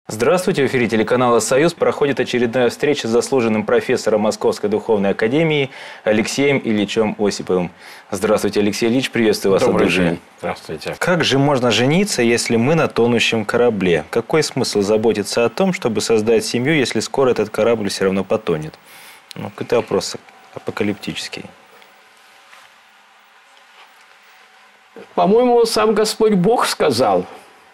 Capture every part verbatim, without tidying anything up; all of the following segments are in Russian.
Здравствуйте, в эфире телеканала «Союз» проходит очередная встреча с заслуженным профессором Московской духовной академии Алексеем Ильичем Осиповым. Здравствуйте, Алексей Ильич, приветствую вас. Добрый день. Здравствуйте. Как же можно жениться, если мы на тонущем корабле? Какой смысл заботиться о том, чтобы создать семью, если скоро этот корабль все равно потонет? Ну, какой-то вопрос апокалиптический. По-моему, сам Господь Бог сказал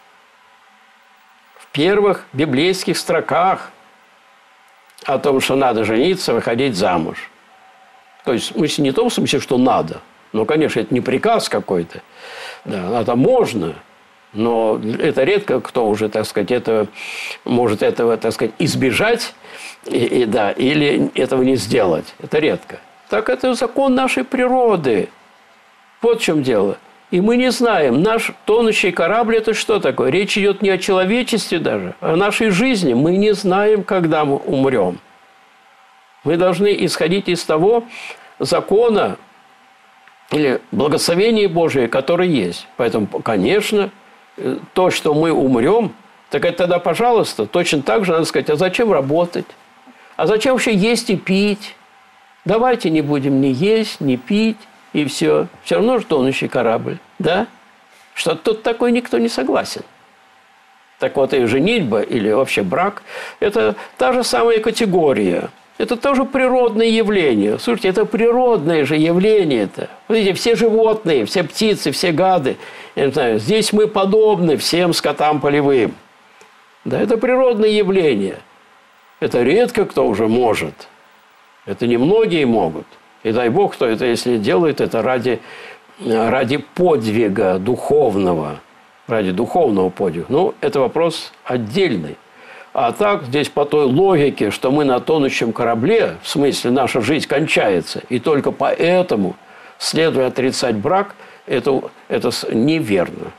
в первых библейских строках о том, что надо жениться, выходить замуж. То есть, мы не в том смысле, что надо. Но, конечно, это не приказ какой-то. Да, это можно. Но это редко кто уже, так сказать, это, может этого, так сказать, избежать и, и, да, или этого не сделать. Это редко. Так это закон нашей природы. Вот в чем дело. И мы не знаем, наш тонущий корабль – это что такое? Речь идет не о человечестве даже, а о нашей жизни. Мы не знаем, когда мы умрем. Мы должны исходить из того закона или благословения Божия, которое есть. Поэтому, конечно, то, что мы умрем, так это тогда, пожалуйста, точно так же надо сказать, а зачем работать? А зачем вообще есть и пить? Давайте не будем ни есть, ни пить. И все. Все равно же тонущий корабль. Да? Что тут такой никто не согласен. Так вот, и женитьба или вообще брак – это та же самая категория. Это тоже природное явление. Слушайте, это природное же явление-то. Видите, все животные, все птицы, все гады. Я не знаю, здесь мы подобны всем скотам полевым. Да, это природное явление. Это редко кто уже может. Это немногие могут. И дай Бог, кто это, если делает, это ради, ради подвига духовного. Ради духовного подвига. Ну, это вопрос отдельный. А так, здесь по той логике, что мы на тонущем корабле, в смысле, наша жизнь кончается, и только поэтому, следуя отрицать брак, это, это неверно.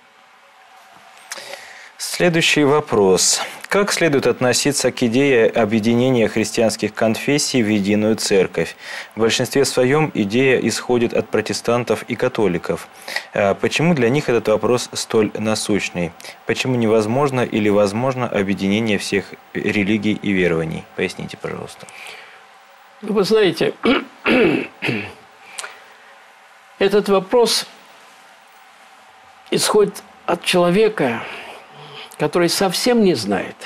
Следующий вопрос. Как следует относиться к идее объединения христианских конфессий в единую церковь? В большинстве своем идея исходит от протестантов и католиков. Почему для них этот вопрос столь насущный? Почему невозможно или возможно объединение всех религий и верований? Поясните, пожалуйста. Вы знаете, этот вопрос исходит от человека, который совсем не знает,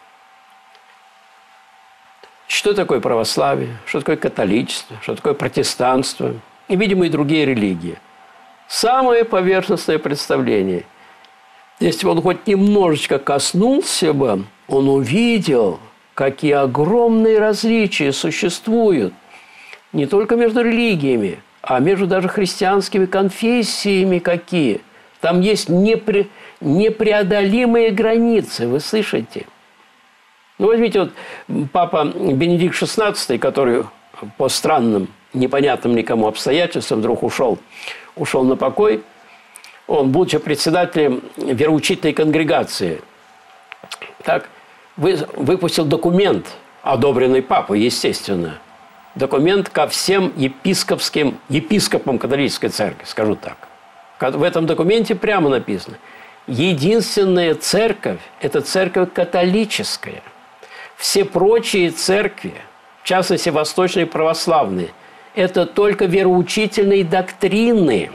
что такое православие, что такое католичество, что такое протестанство и, видимо, и другие религии. Самое поверхностное представление. Если бы он хоть немножечко коснулся бы, он увидел, какие огромные различия существуют не только между религиями, а между даже христианскими конфессиями какие. Там есть непри... непреодолимые границы, вы слышите? Ну, возьмите, вот папа Бенедикт шестнадцатый, который по странным, непонятным никому обстоятельствам вдруг ушел, ушел на покой. Он, будучи председателем вероучительной конгрегации, так, вы, выпустил документ, одобренный папой, естественно. Документ ко всем епископским, епископам католической церкви, скажу так. В этом документе прямо написано: единственная церковь – это церковь католическая. Все прочие церкви, в частности, восточные православные, это только вероучительные доктрины.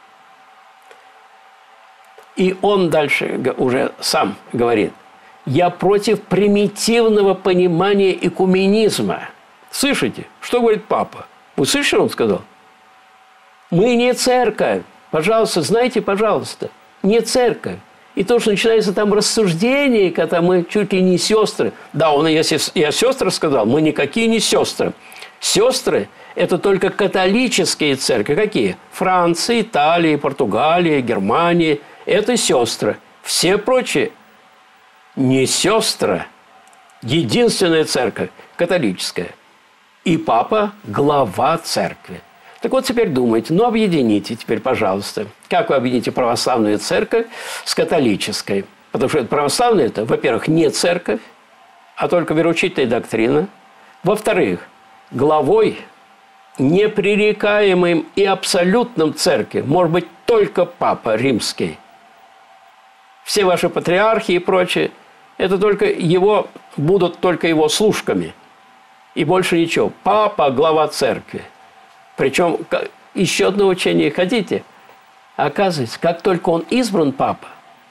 И он дальше уже сам говорит: я против примитивного понимания экуменизма. Слышите, что говорит папа? Вы слышите, что он сказал? Мы не церковь. Пожалуйста, знайте, пожалуйста, не церковь. И то, что начинается там рассуждение, когда мы чуть ли не сестры. Да, он и о сестрах сказал, мы никакие не сестры. Сестры – это только католические церкви. Какие? Франция, Италия, Португалия, Германия – это сестры. Все прочие не сестры. Единственная церковь – католическая. И папа – глава церкви. Так вот, теперь думайте, ну, объедините теперь, пожалуйста. Как вы объедините православную церковь с католической? Потому что православная – это, во-первых, не церковь, а только вероучительная доктрина. Во-вторых, главой, непререкаемым и абсолютным церкви может быть только Папа Римский. Все ваши патриархи и прочее Это только его, будут только его служками. И больше ничего. Папа – глава церкви. Причем еще одно учение хотите? Оказывается, как только он избран папа,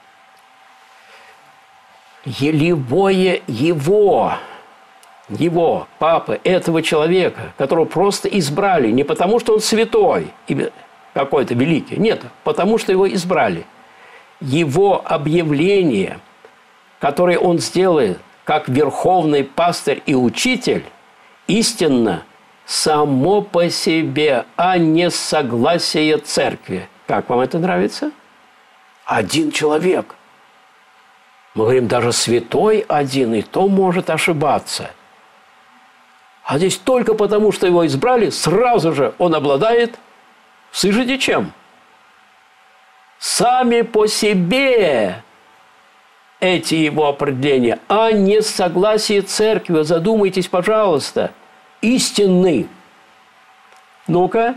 любое его, его, папы, этого человека, которого просто избрали, не потому что он святой, какой-то великий, нет, потому что его избрали. Его объявление, которое он сделает как верховный пастырь и учитель, истинно само по себе, а не согласие церкви. Как вам это нравится? Один человек. Мы говорим, даже святой один, и то может ошибаться. А здесь только потому, что его избрали, сразу же он обладает, слышите, чем? Сами по себе эти его определения, а не согласие церкви. Задумайтесь, пожалуйста. Истинный. Ну-ка.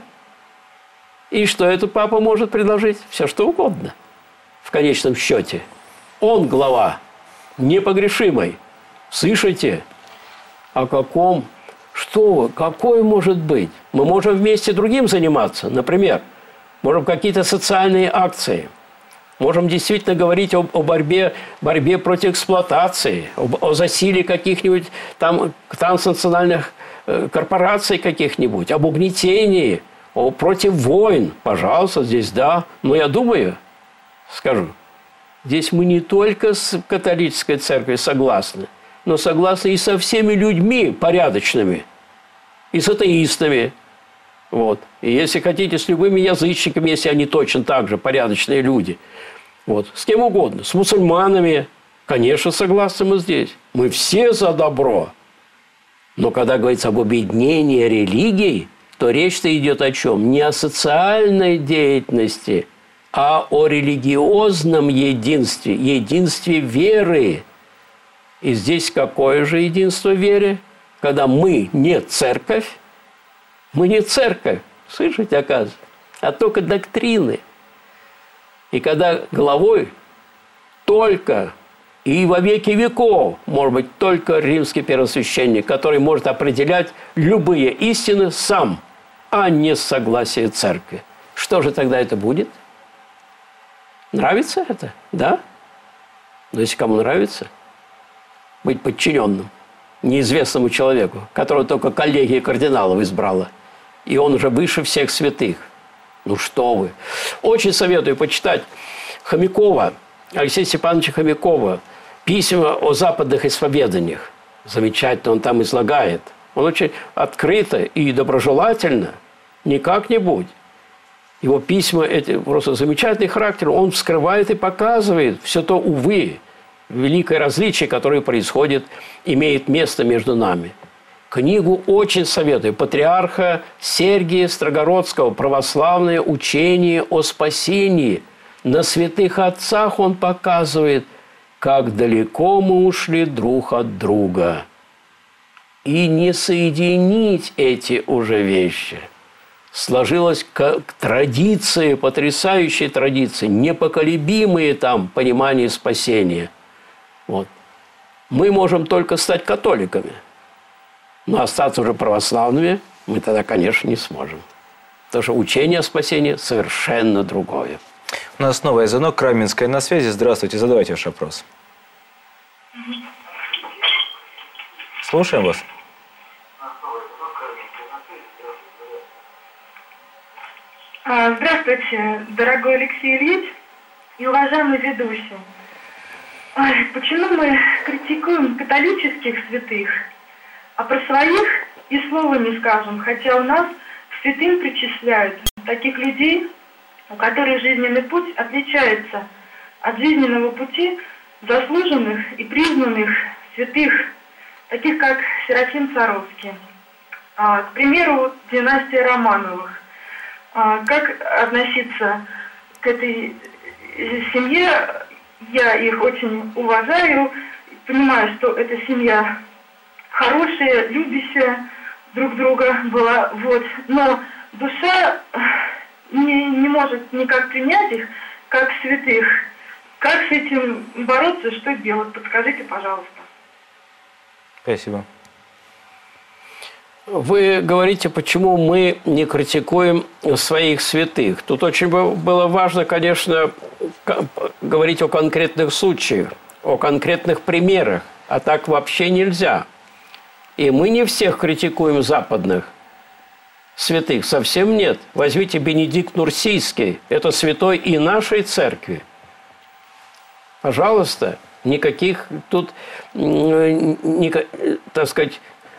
И что этот папа может предложить? Все что угодно. В конечном счете. Он глава непогрешимой. Слышите? О каком? Что вы? Какой может быть? Мы можем вместе другим заниматься. Например, можем какие-то социальные акции. Можем действительно говорить о, о борьбе, борьбе против эксплуатации, об, о засилии каких-нибудь там транснациональных э, корпораций каких-нибудь, об угнетении, о, против войн. Пожалуйста, здесь да. Но я думаю, скажу, здесь мы не только с католической церковью согласны, но согласны и со всеми людьми порядочными, и с атеистами. Вот. И если хотите, с любыми язычниками, если они точно так же порядочные люди. Вот. С кем угодно. С мусульманами. Конечно, согласны мы здесь. Мы все за добро. Но когда говорится об объединении религий, то речь-то идет о чем? Не о социальной деятельности, а о религиозном единстве, единстве веры. И здесь какое же единство веры? Когда мы не церковь, мы не церковь, слышите, оказывается, а только доктрины. И когда главой только и во веки веков, может быть, только римский первосвященник, который может определять любые истины сам, а не согласие церкви. Что же тогда это будет? Нравится это? Да? Но если кому нравится, быть подчиненным неизвестному человеку, которого только коллегия кардиналов избрала, и он уже выше всех святых. Ну что вы. Очень советую почитать Хомякова, Алексея Степановича Хомякова, письма о западных исповеданиях. Замечательно он там излагает. Он очень открыто и доброжелательно, не как-нибудь. Его письма, эти просто замечательный характер, он вскрывает и показывает все то, увы, великое различие, которое происходит, имеет место между нами. Книгу очень советую. Патриарха Сергия Строгородского «Православное учение о спасении». На святых отцах он показывает, как далеко мы ушли друг от друга. И не соединить эти уже вещи. Сложилась как традиция, потрясающие традиции, непоколебимые там понимания спасения. Вот. Мы можем только стать католиками. Но остаться уже православными мы тогда, конечно, не сможем. Потому что учение о спасении совершенно другое. У нас новый звонок. Раменская на связи. Здравствуйте. Задавайте ваш вопрос. Слушаем вас. Здравствуйте, дорогой Алексей Ильич и уважаемый ведущий. Почему мы критикуем католических святых, а про своих и слова не скажем, хотя у нас к святым причисляют таких людей, у которых жизненный путь отличается от жизненного пути заслуженных и признанных святых, таких как Серафим Саровский. К примеру, династия Романовых. Как относиться к этой семье? Я их очень уважаю, понимаю, что эта семья хорошая, любящая друг друга была, вот. Но душа не, не может никак принять их как святых, Как с этим бороться, что делать? Подскажите, пожалуйста. Спасибо. Вы говорите, почему мы не критикуем своих святых. Тут очень было важно, конечно, говорить о конкретных случаях, о конкретных примерах. А так вообще нельзя. И мы не всех критикуем западных святых. Совсем нет. Возьмите Бенедикт Нурсийский. Это святой и нашей церкви. Пожалуйста. Никаких тут, ни, так сказать,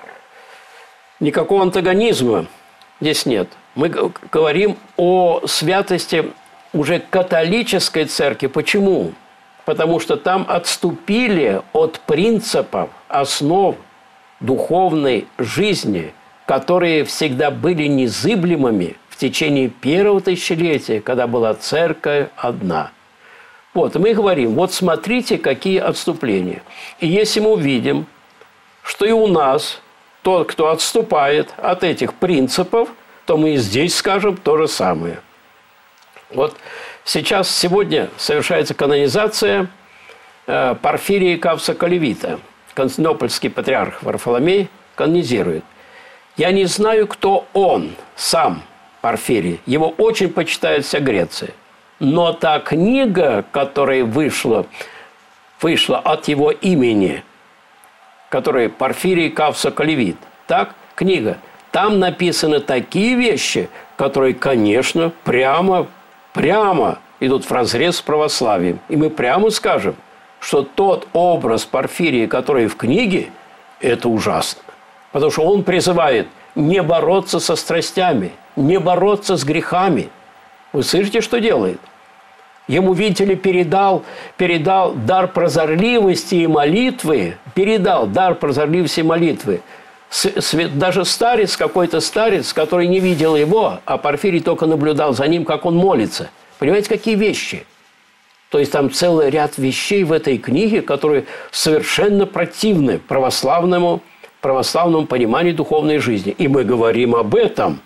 никакого антагонизма здесь нет. Мы говорим о святости уже католической церкви. Почему? Потому что там отступили от принципов, основ духовной жизни, которые всегда были незыблемыми в течение первого тысячелетия, когда была церковь одна. Вот, и мы говорим, вот смотрите, какие отступления. И если мы увидим, что и у нас тот, кто отступает от этих принципов, то мы и здесь скажем то же самое. Вот сейчас, сегодня совершается канонизация э, Порфирия Кавса-Калевита. Константинопольский патриарх Варфоломей канонизирует. Я не знаю, кто он, сам Порфирий. Его очень почитает вся Греция. Но та книга, которая вышла, вышла от его имени, которая Порфирий Кавса-Калевит, так, книга, там написаны такие вещи, которые, конечно, прямо, прямо идут вразрез с православием. И мы прямо скажем, что тот образ Порфирия, который в книге, это ужасно. Потому что он призывает не бороться со страстями, не бороться с грехами. Вы слышите, что делает? Ему, видите ли, передал, передал дар прозорливости и молитвы, передал дар прозорливости и молитвы. Даже старец, какой-то старец, который не видел его, а Порфирий только наблюдал за ним, как он молится. Понимаете, какие вещи? То есть там целый ряд вещей в этой книге, которые совершенно противны православному, православному пониманию духовной жизни. И мы говорим об этом.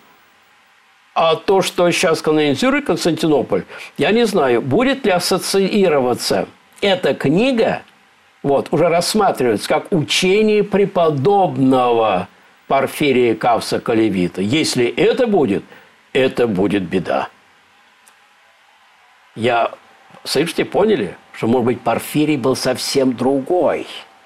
А то, что сейчас канонизирует Константинополь, я не знаю, будет ли ассоциироваться эта книга, вот, уже рассматривается как учение преподобного Порфирия Кавса-Калевита. Если это будет, это будет беда. Я, слышите, поняли, что, может быть, Порфирий был совсем другой,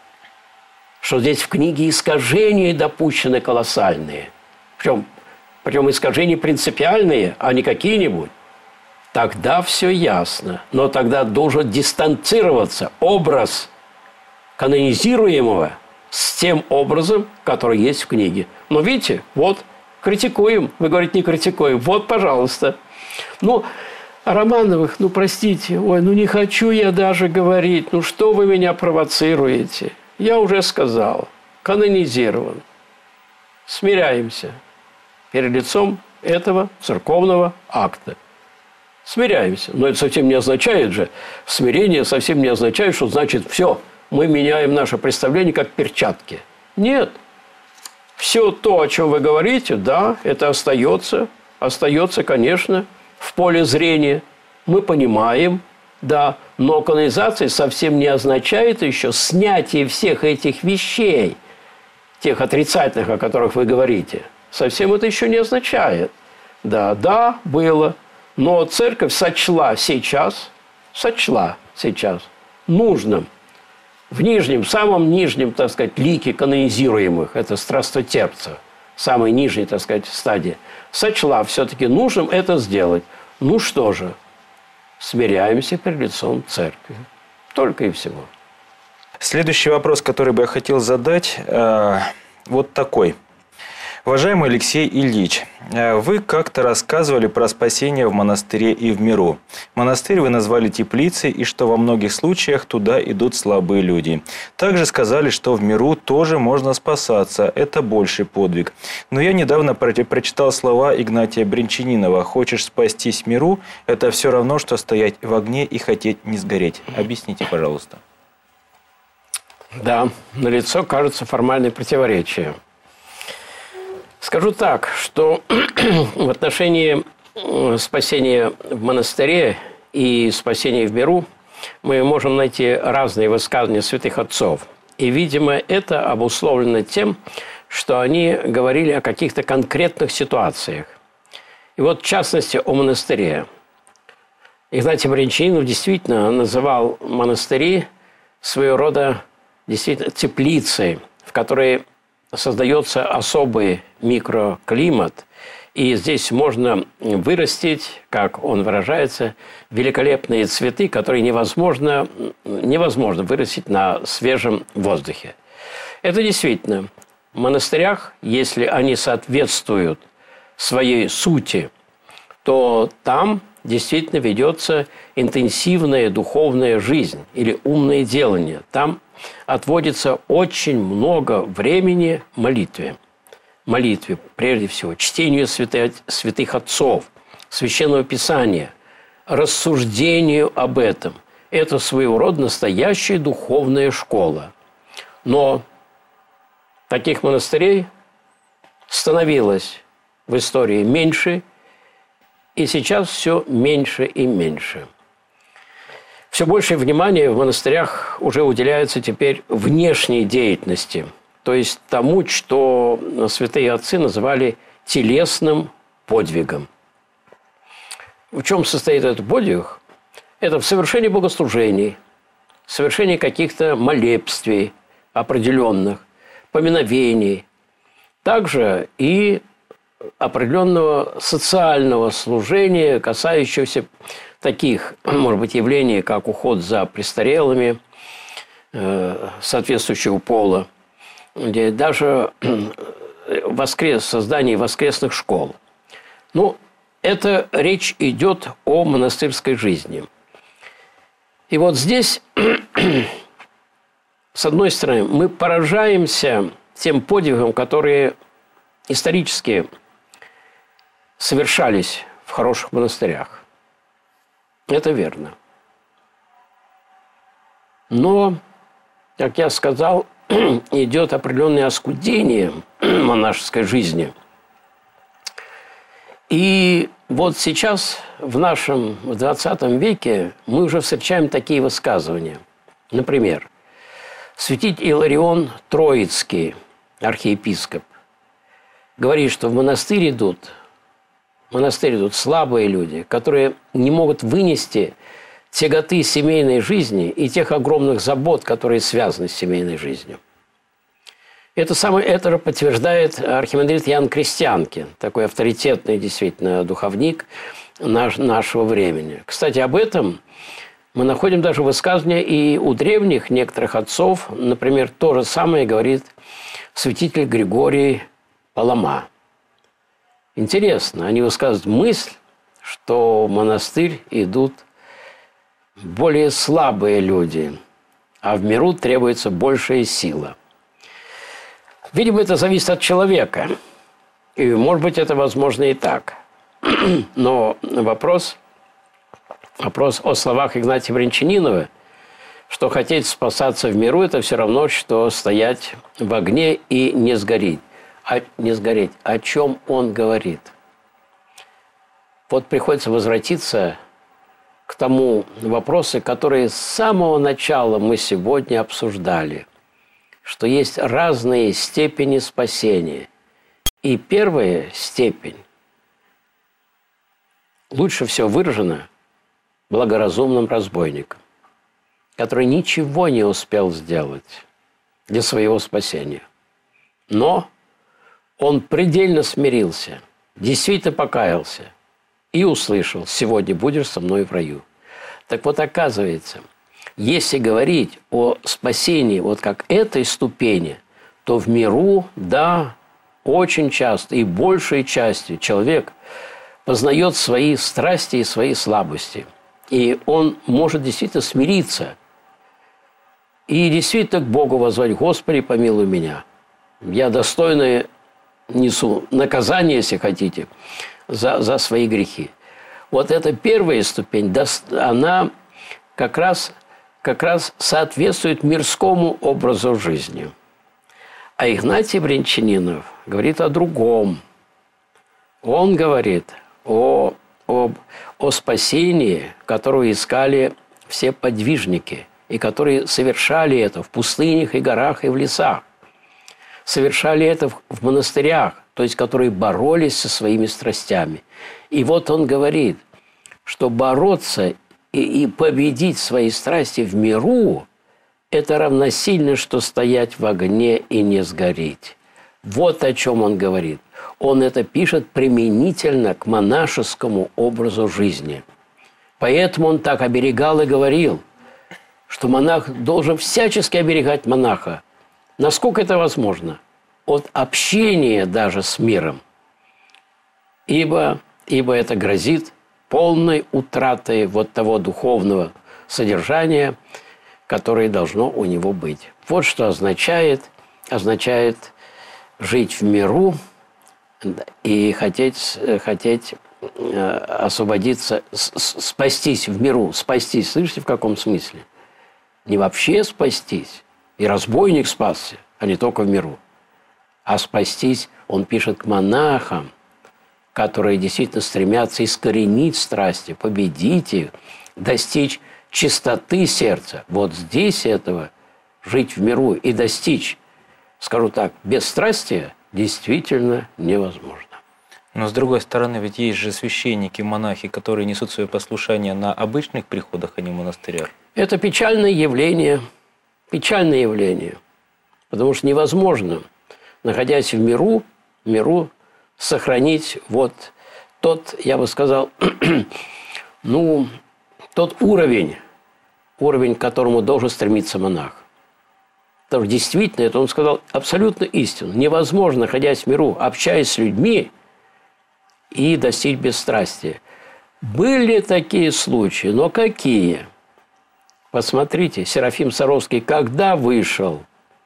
что здесь в книге искажения допущены колоссальные, причем Причем искажения принципиальные, а не какие-нибудь. Тогда все ясно. Но тогда должен дистанцироваться образ канонизируемого с тем образом, который есть в книге. Но видите, вот, критикуем. Вы говорите, не критикуем. Вот, пожалуйста. Ну, о Романовых, ну, простите. Ой, ну, не хочу я даже говорить. Ну, что вы меня провоцируете? Я уже сказал. Канонизирован. Смиряемся перед лицом этого церковного акта. Смиряемся. Но это совсем не означает же, смирение совсем не означает, что значит все, мы меняем наше представление как перчатки. Нет. Все то, о чем вы говорите, да, это остается, остается, конечно, в поле зрения. Мы понимаем, да, но канонизация совсем не означает еще снятие всех этих вещей, тех отрицательных, о которых вы говорите. Совсем это еще не означает. Да, да, было. Но церковь сочла сейчас, сочла сейчас нужным в нижнем, самом нижнем, так сказать, лике канонизируемых, это страстотерпцев, самой нижней, так сказать, стадии, сочла все-таки нужным это сделать. Ну что же, смиряемся перед лицом церкви. Только и всего. Следующий вопрос, который бы я хотел задать, э, вот такой. Уважаемый Алексей Ильич, вы как-то рассказывали про спасение в монастыре и в миру. Монастырь вы назвали теплицей, и что во многих случаях туда идут слабые люди. Также сказали, что в миру тоже можно спасаться. Это больший подвиг. Но я недавно прочитал слова Игнатия Брянчанинова. «Хочешь спастись в миру, это все равно, что стоять в огне и хотеть не сгореть». Объясните, пожалуйста. Да, налицо кажется формальное противоречие. Скажу так, что в отношении спасения в монастыре и спасения в миру мы можем найти разные высказывания святых отцов. И, видимо, это обусловлено тем, что они говорили о каких-то конкретных ситуациях. И вот, в частности, о монастыре. Игнатий Брянчанинов действительно называл монастыри своего рода действительно теплицей, в которой создается особый микроклимат. И здесь можно вырастить, как он выражается, великолепные цветы, которые невозможно, невозможно вырастить на свежем воздухе. Это действительно в монастырях, если они соответствуют своей сути, то там действительно ведется интенсивная духовная жизнь или умное делание. Там отводится очень много времени молитве. Молитве, прежде всего, чтению святых, святых отцов, Священного Писания, рассуждению об этом. Это своего рода настоящая духовная школа. Но таких монастырей становилось в истории меньше, и сейчас все меньше и меньше. Все большее внимание в монастырях уже уделяется теперь внешней деятельности, то есть тому, что святые отцы называли телесным подвигом. В чем состоит этот подвиг? Это в совершении богослужений, в совершении каких-то молебствий определенных, поминовений, также и определенного социального служения, касающегося таких, может быть, явлений, как уход за престарелыми э, соответствующего пола, где даже воскрес, создание воскресных школ. Ну, это речь идет о монастырской жизни. И вот здесь, с одной стороны, мы поражаемся тем подвигам, которые исторически совершались в хороших монастырях. Это верно. Но, как я сказал, идет определенное оскудение монашеской жизни. И вот сейчас, в нашем в двадцатом веке, мы уже встречаем такие высказывания. Например, святитель Иларион Троицкий, архиепископ, говорит, что в монастырь идут, в монастырь идут слабые люди, которые не могут вынести тяготы семейной жизни и тех огромных забот, которые связаны с семейной жизнью. Это, самое, это же подтверждает архимандрит Иоанн Крестьянкин, такой авторитетный действительно духовник наш, нашего времени. Кстати, об этом мы находим даже высказывания и у древних некоторых отцов. Например, то же самое говорит святитель Григорий Палама. Интересно, они высказывают мысль, что в монастырь идут более слабые люди, а в миру требуется большая сила. Видимо, это зависит от человека. И, может быть, это возможно и так. Но вопрос, вопрос о словах Игнатия Брянчанинова, что хотеть спасаться в миру, это все равно, что стоять в огне и не сгореть. А, не сгореть. О чем он говорит? Вот приходится возвратиться к тому вопросу, который с самого начала мы сегодня обсуждали, что есть разные степени спасения. И первая степень лучше всего выражена благоразумным разбойником, который ничего не успел сделать для своего спасения. Но он предельно смирился, действительно покаялся и услышал: «Сегодня будешь со мной в раю». Так вот, оказывается, если говорить о спасении вот как этой ступени, то в миру, да, очень часто и большей частью человек познает свои страсти и свои слабости. И он может действительно смириться и действительно к Богу воззвать: «Господи, помилуй меня. Я достойно несу наказание, если хотите, за, за свои грехи». Вот эта первая ступень, она как раз, как раз соответствует мирскому образу жизни. А Игнатий Брянчанинов говорит о другом. Он говорит о, о, о спасении, которого искали все подвижники, и которые совершали это в пустынях и горах и в лесах. Совершали это в монастырях, то есть которые боролись со своими страстями. И вот он говорит, что бороться и, и победить свои страсти в миру – это равносильно, что стоять в огне и не сгореть. Вот о чем он говорит. Он это пишет применительно к монашескому образу жизни. Поэтому он так оберегал и говорил, что монах должен всячески оберегать монаха. Насколько это возможно? От общения даже с миром. Ибо, ибо это грозит полной утратой вот того духовного содержания, которое должно у него быть. Вот что означает, означает жить в миру и хотеть, хотеть освободиться, спастись в миру. Спастись, слышите, в каком смысле? Не вообще спастись. И разбойник спасся, а не только в миру. А спастись, он пишет, к монахам, которые действительно стремятся искоренить страсти, победить их, достичь чистоты сердца. Вот здесь этого жить в миру и достичь, скажу так, бесстрастия действительно невозможно. Но, с другой стороны, ведь есть же священники, монахи, которые несут свое послушание на обычных приходах, а не в монастырях. Это печальное явление, печальное явление, потому что невозможно, находясь в миру, в миру сохранить вот тот, я бы сказал, ну, тот уровень, уровень, к которому должен стремиться монах. Потому что действительно, это он сказал абсолютно истину. Невозможно, находясь в миру, общаясь с людьми, и достичь бесстрастия. Были такие случаи, но какие? Посмотрите, Серафим Саровский когда вышел?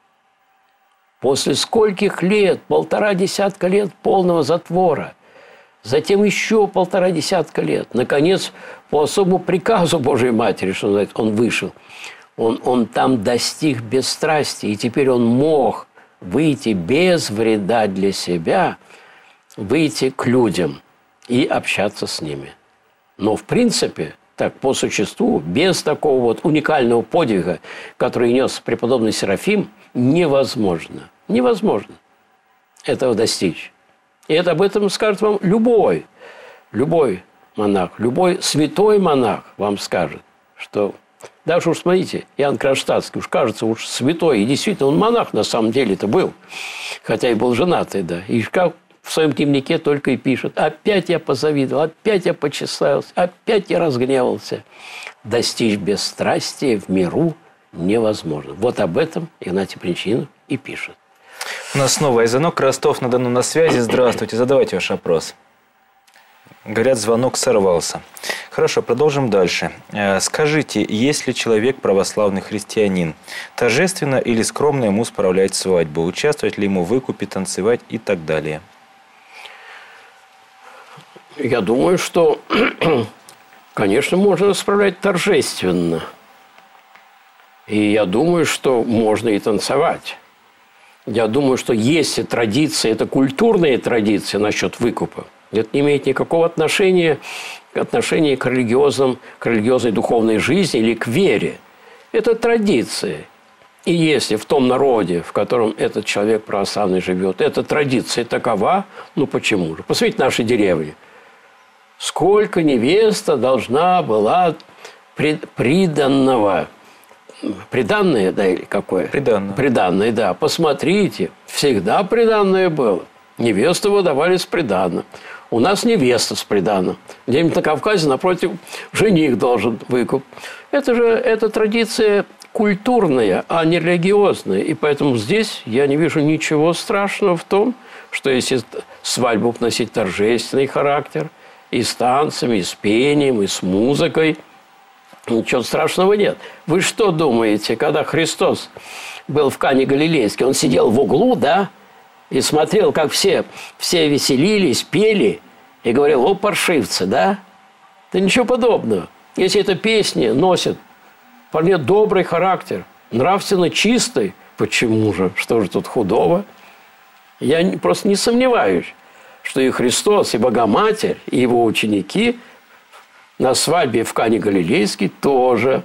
После скольких лет? Полтора десятка лет полного затвора. Затем еще полтора десятка лет. Наконец, по особому приказу Божией Матери, что называется, он вышел. Он, он там достиг бесстрастия. И теперь он мог выйти без вреда для себя, выйти к людям и общаться с ними. Но, в принципе, так, по существу, без такого вот уникального подвига, который нес преподобный Серафим, невозможно. Невозможно этого достичь. И это об этом скажет вам любой, любой монах, любой святой монах вам скажет, что даже уж смотрите, Иоанн Кронштадтский, уж кажется, уж святой, и действительно он монах на самом деле-то был, хотя и был женатый, да, и как в своем дневнике только и пишет: опять я позавидовал, опять я почесался, опять я разгневался. Достичь бесстрастия в миру невозможно. Вот об этом Игнатий Бринчанинов и пишет. У нас снова звонок. Ростов-на-Дону на связи. Здравствуйте. Задавайте ваш вопрос. Говорят, звонок сорвался. Хорошо, продолжим дальше. Скажите, если человек православный христианин, торжественно или скромно ему справлять свадьбу? Участвовать ли ему в выкупе, танцевать и так далее? Я думаю, что, конечно, можно справлять торжественно. И я думаю, что можно и танцевать. Я думаю, что если традиция, это культурная традиция насчет выкупа, это не имеет никакого отношения, отношения к, религиозным, к религиозной духовной жизни или к вере. Это традиция. И если в том народе, в котором этот человек православный живет, эта традиция такова, ну почему же? Посмотрите наши деревни. Сколько невеста должна была приданного, приданное, да, или какое? Приданное. Приданное, да. Посмотрите, всегда приданное было. Невесту выдавали с приданным. У нас невеста с приданным. Где-нибудь на Кавказе, напротив, жених должен выкуп. Это же это традиция культурная, а не религиозная. И поэтому здесь я не вижу ничего страшного в том, что если свадьбу носить торжественный характер, и с танцами, и с пением, и с музыкой, ничего страшного нет. Вы что думаете, когда Христос был в Кане Галилейской, он сидел в углу, да, и смотрел, как все, все веселились, пели, и говорил: о, паршивцы, да? Да ничего подобного. Если эта песня носит вполне добрый характер, нравственно чистый, почему же? Что же тут худого? Я просто не сомневаюсь, что и Христос, и Богоматерь, и его ученики на свадьбе в Кане Галилейской тоже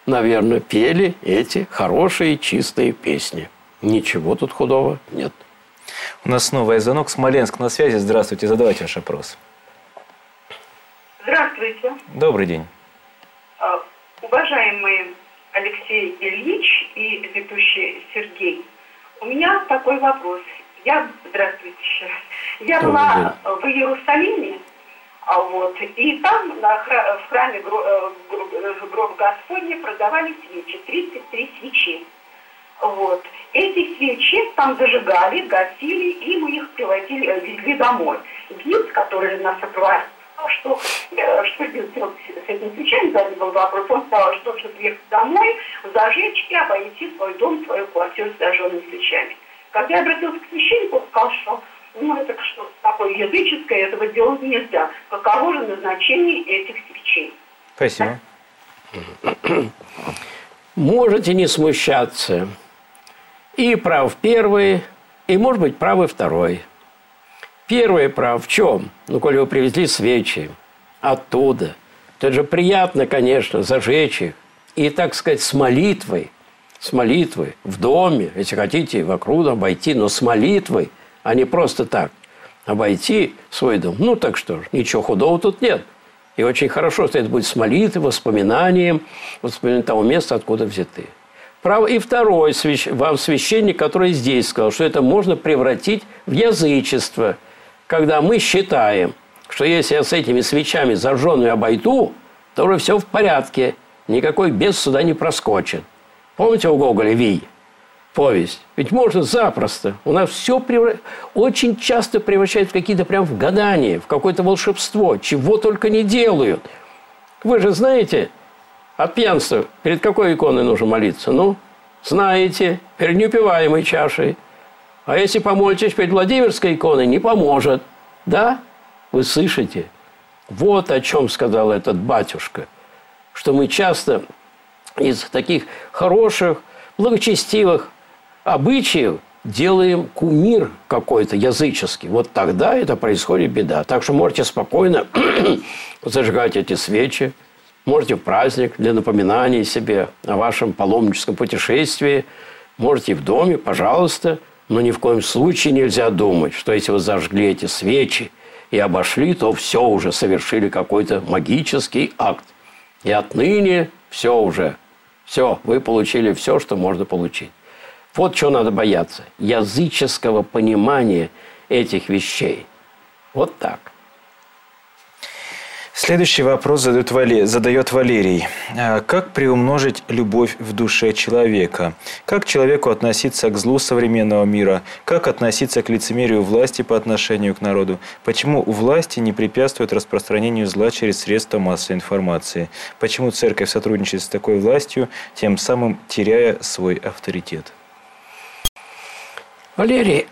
наверное, пели эти хорошие, чистые песни. Ничего тут худого нет. У нас снова звонок. Смоленск на связи. Здравствуйте. Задавайте ваш вопрос. Здравствуйте. Добрый день. Уважаемый Алексей Ильич и ведущий Сергей, у меня такой вопрос. Я, здравствуйте еще раз. Я Добрый была день. в Иерусалиме, а вот, и там на, в храме Гроб Господня продавали свечи, тридцать три свечи. Вот. Эти свечи там зажигали, гасили, и мы их привозили, везли домой. Гид, который нас сопровождал, что, что делать с этими свечами, задний был вопрос, он сказал, что нужно приехать домой, зажечь и обойти свой дом, свою квартиру с зажженными свечами. Когда я обратился к священнику, он сказал, что ну, это что-то такое языческое, этого делать нельзя. Каково же назначение этих свечей? Спасибо. Можете не смущаться. И прав первый, и, может быть, правый второй. Первый прав в чем? Ну, коли вы привезли свечи оттуда, то это же приятно, конечно, зажечь их. И, так сказать, с молитвой, с молитвой в доме, если хотите, вокруг обойти, но с молитвой, а не просто так обойти свой дом. Ну, так что ж, ничего худого тут нет. И очень хорошо, что это будет с молитвой, воспоминанием, воспоминанием того места, откуда взяты. Право. И второй свящ... вам священник, который здесь сказал, что это можно превратить в язычество. Когда мы считаем, что если я с этими свечами зажженными обойду, то уже все в порядке. Никакой бес сюда не проскочит. Помните у Гоголя «Вий»? Повесть. Ведь можно запросто. У нас все превра... очень часто превращают в какие-то прям в гадания, в какое-то волшебство. Чего только не делают. Вы же знаете, от пьянства перед какой иконой нужно молиться? Ну, знаете, перед неупиваемой чашей. А если помолитесь перед Владимирской иконой, не поможет. Да? Вы слышите? Вот о чем сказал этот батюшка. Что мы часто из таких хороших, благочестивых обычаев делаем кумир какой-то языческий. Вот тогда это происходит беда. Так что можете спокойно зажигать эти свечи. Можете в праздник для напоминания себе о вашем паломническом путешествии. Можете в доме, пожалуйста. Но ни в коем случае нельзя думать, что если вы зажгли эти свечи и обошли, то все уже совершили какой-то магический акт. И отныне все уже. Все, вы получили все, что можно получить. Вот чего надо бояться. Языческого понимания этих вещей. Вот так. Следующий вопрос задает, Вале... задает Валерий. Как приумножить любовь в душе человека? Как человеку относиться к злу современного мира? Как относиться к лицемерию власти по отношению к народу? Почему власти не препятствуют распространению зла через средства массовой информации? Почему церковь сотрудничает с такой властью, тем самым теряя свой авторитет? Валерий,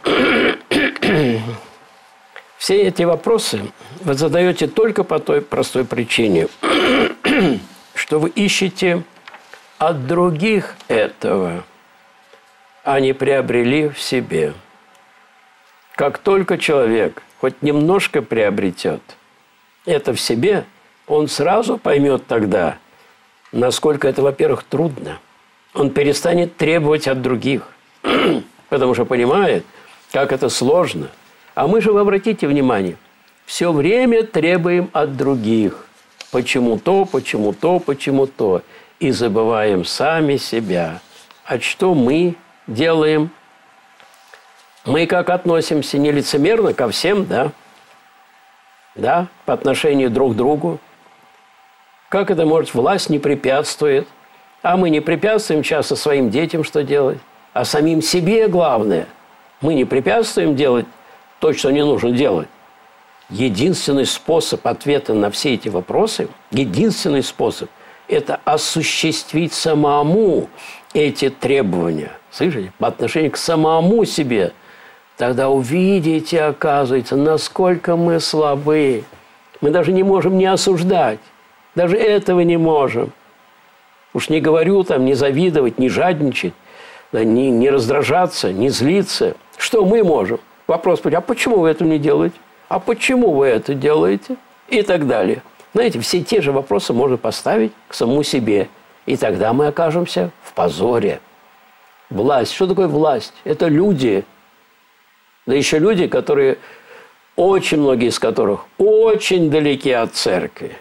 все эти вопросы вы задаете только по той простой причине, что вы ищете от других этого, а не приобрели в себе. Как только человек хоть немножко приобретет это в себе, он сразу поймет тогда, насколько это, во-первых, трудно. Он перестанет требовать от других, потому что понимает, как это сложно. А мы же, вы обратите внимание, все время требуем от других. Почему то, почему то, почему то. И забываем сами себя. А что мы делаем? Мы как относимся нелицемерно ко всем, да? Да, по отношению друг к другу. Как это может, власть не препятствует? А мы не препятствуем часто своим детям, что делать? А самим себе главное. Мы не препятствуем делать то, что не нужно делать. Единственный способ ответа на все эти вопросы, единственный способ – это осуществить самому эти требования. Слышите? По отношению к самому себе. Тогда увидите, оказывается, насколько мы слабы. Мы даже не можем не осуждать. Даже этого не можем. Уж не говорю там не завидовать, не жадничать, да, не, не раздражаться, не злиться. Что мы можем? Вопрос, а почему вы это не делаете? А почему вы это делаете? И так далее. Знаете, все те же вопросы можно поставить к самому себе. И тогда мы окажемся в позоре. Власть. Что такое власть? Это люди. Да еще люди, которые, очень многие из которых, очень далеки от церкви.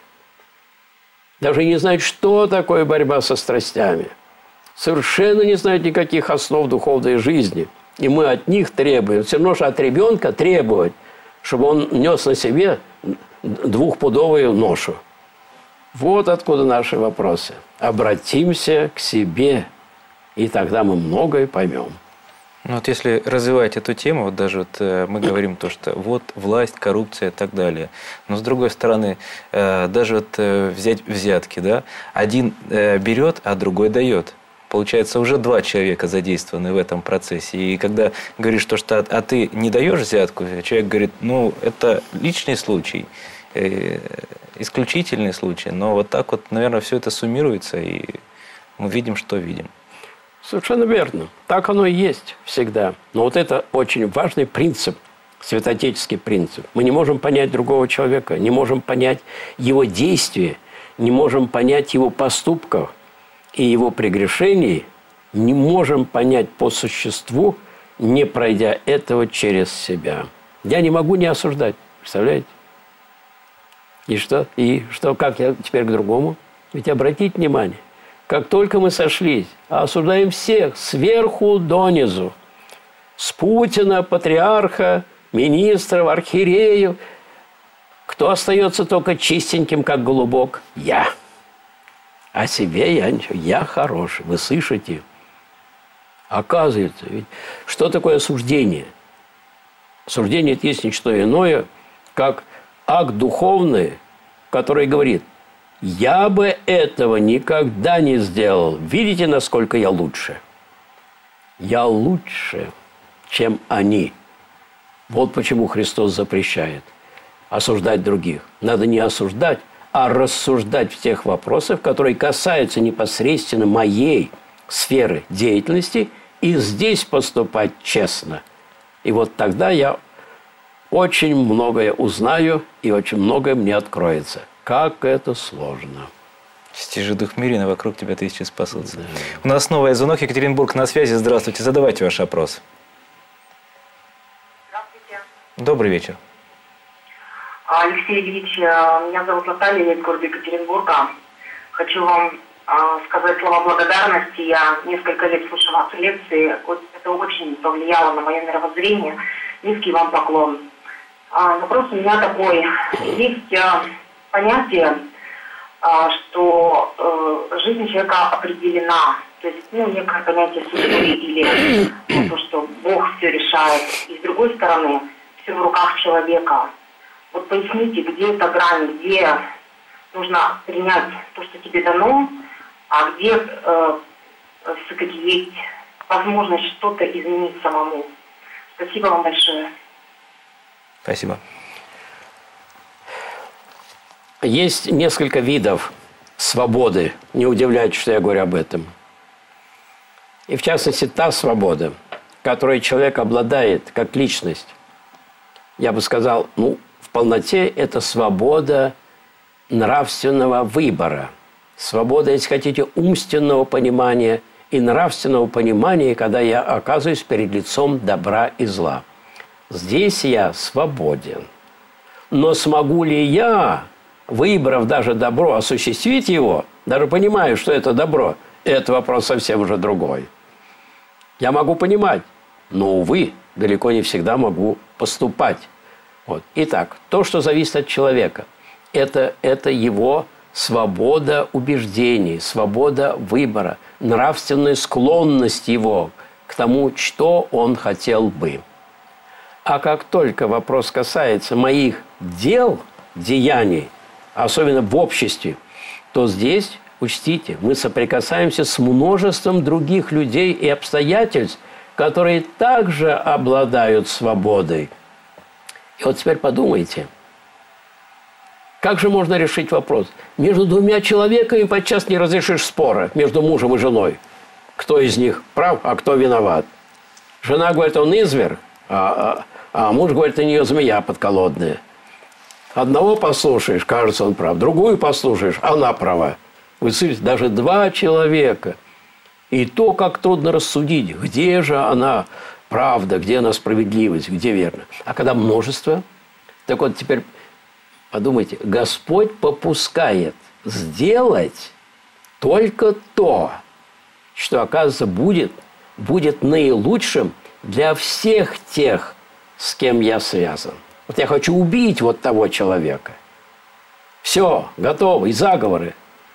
Даже не знают, что такое борьба со страстями. Совершенно не знают никаких основ духовной жизни. И мы от них требуем. Все равно, что от ребенка требовать, чтобы он нес на себе двухпудовую ношу. Вот откуда наши вопросы. Обратимся к себе, и тогда мы многое поймем. Ну, вот если развивать эту тему, вот даже вот, э, мы говорим то, что вот власть, коррупция и так далее. Но с другой стороны, э, даже вот э, взять взятки, да, один э, берет, а другой дает. Получается, уже два человека задействованы в этом процессе. И когда говоришь, то, что а ты не даешь взятку, человек говорит, ну, это личный случай, э, исключительный случай. Но вот так вот, наверное, все это суммируется, и мы видим, что видим. Совершенно верно. Так оно и есть всегда. Но вот это очень важный принцип, святоотеческий принцип. Мы не можем понять другого человека, не можем понять его действия, не можем понять его поступков и его прегрешений, не можем понять по существу, не пройдя этого через себя. Я не могу не осуждать. Представляете? И что? И что? Как я теперь к другому? Ведь обратите внимание. Как только мы сошлись, осуждаем всех сверху донизу. С Путина, патриарха, министров, архиереев. Кто остается только чистеньким, как голубок? Я. О себе я ничего. Я хороший. Вы слышите? Оказывается, ведь что такое осуждение? Осуждение – это есть ничто иное, как акт духовный, который говорит: я бы этого никогда не сделал. Видите, насколько я лучше? Я лучше, чем они. Вот почему Христос запрещает осуждать других. Надо не осуждать, а рассуждать в тех вопросах, которые касаются непосредственно моей сферы деятельности, и здесь поступать честно. И вот тогда я очень многое узнаю, и очень многое мне откроется. Как это сложно. Стяжи дух мирен, вокруг тебя тысячи спасутся. Да. У нас новый звонок. Екатеринбург на связи. Здравствуйте. Задавайте ваш вопрос. Здравствуйте. Добрый вечер. Алексей Ильич, меня зовут Наталья, я из города Екатеринбурга. Хочу вам сказать слова благодарности. Я несколько лет слушала ваши лекции. Вот это очень повлияло на мое мировоззрение. Низкий вам поклон. Вопрос у меня такой. Есть понятие, что жизнь человека определена. То есть, ну, некое понятие судьбы или ну, то, что Бог все решает. И с другой стороны, все в руках человека. Вот поясните, где эта грань, где нужно принять то, что тебе дано, а где э, все-таки есть возможность что-то изменить самому. Спасибо вам большое. Спасибо. Есть несколько видов свободы. Не удивляйтесь, что я говорю об этом. И в частности, та свобода, которой человек обладает как личность, я бы сказал, ну, в полноте это свобода нравственного выбора. Свобода, если хотите, умственного понимания и нравственного понимания, когда я оказываюсь перед лицом добра и зла. Здесь я свободен. Но смогу ли я, выбрав даже добро, осуществить его, даже понимаю, что это добро, это вопрос совсем уже другой. Я могу понимать, но, увы, далеко не всегда могу поступать. Вот. Итак, то, что зависит от человека, это, это его свобода убеждений, свобода выбора, нравственная склонность его к тому, что он хотел бы. А как только вопрос касается моих дел, деяний, особенно в обществе, то здесь, учтите, мы соприкасаемся с множеством других людей и обстоятельств, которые также обладают свободой. И вот теперь подумайте, как же можно решить вопрос? Между двумя человеками подчас не разрешишь спора между мужем и женой. Кто из них прав, а кто виноват? Жена говорит, он изверг, а, а, а муж говорит, у нее змея подколодная. Одного послушаешь, кажется, он прав. Другую послушаешь, она права. Вы слышите, даже два человека. И то, как трудно рассудить, где же она правда, где она справедливость, где верно. А когда множество, так вот теперь подумайте, Господь попускает сделать только то, что, оказывается, будет, будет наилучшим для всех тех, с кем я связан. Вот я хочу убить вот того человека. Все, готово, и заговоры.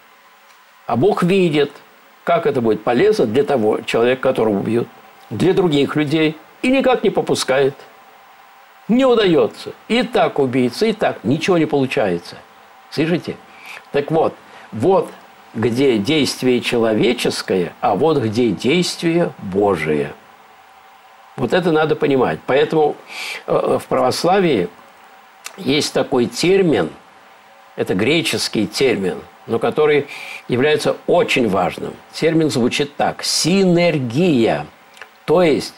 А Бог видит, как это будет полезно для того человека, которого убьют, для других людей, и никак не попускает. Не удается. И так убийца, и так. Ничего не получается. Слышите? Так вот, вот где действие человеческое, а вот где действие Божие. Вот это надо понимать. Поэтому в православии есть такой термин, это греческий термин, но который является очень важным. Термин звучит так: синергия, то есть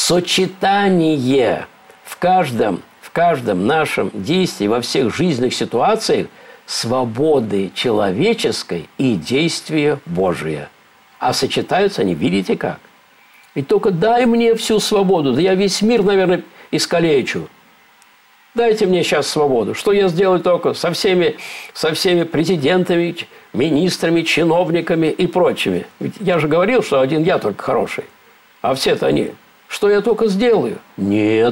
сочетание в каждом, в каждом нашем действии, во всех жизненных ситуациях свободы человеческой и действия Божия. А сочетаются они, видите как? И только дай мне всю свободу, да я весь мир, наверное, искалечу. Дайте мне сейчас свободу. Что я сделаю только со всеми, со всеми президентами, министрами, чиновниками и прочими? Ведь я же говорил, что один я только хороший. А все-то они. Что я только сделаю? Нет.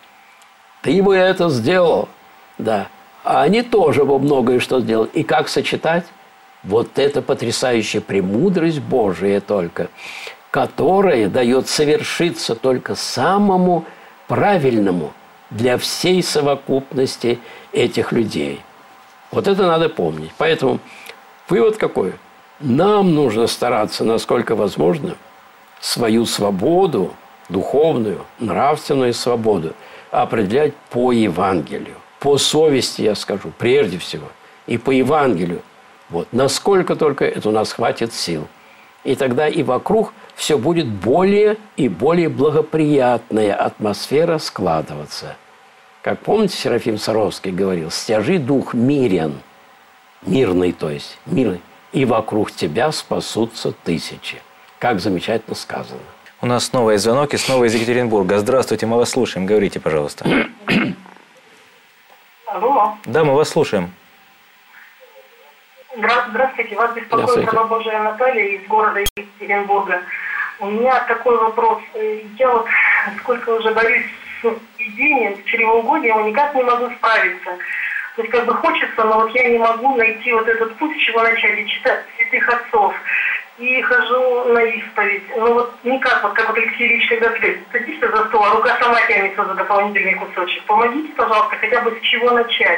Ты бы это сделал. Да. А они тоже бы многое что сделали. И как сочетать? Вот это потрясающая премудрость Божия только, которая дает совершиться только самому правильному для всей совокупности этих людей. Вот это надо помнить. Поэтому вывод какой? Нам нужно стараться, насколько возможно, свою свободу, духовную, нравственную свободу определять по Евангелию. По совести, я скажу, прежде всего. И по Евангелию. Вот. Насколько только это у нас хватит сил. И тогда и вокруг все будет более и более благоприятная атмосфера складываться. Как помните, Серафим Саровский говорил: «Стяжи дух мирен». Мирный, то есть, мирный. «И вокруг тебя спасутся тысячи». Как замечательно сказано. У нас снова есть звонок, и снова из Екатеринбурга. Здравствуйте, мы вас слушаем. Говорите, пожалуйста. Алло. Да, мы вас слушаем. Здравствуйте, вас беспокоит раба Божия Наталья из города Екатеринбурга. У меня такой вопрос. Я вот сколько уже борюсь с видением, с чревоугодием, никак не могу справиться. То есть как бы хочется, но вот я не могу найти вот этот путь, с чего начать, и читать святых отцов. И хожу на исповедь. Ну вот никак, вот как вот Алексей Ильич, когда говорит, садишься за стол, а рука сама тянется за дополнительный кусочек. Помогите, пожалуйста, хотя бы с чего начать.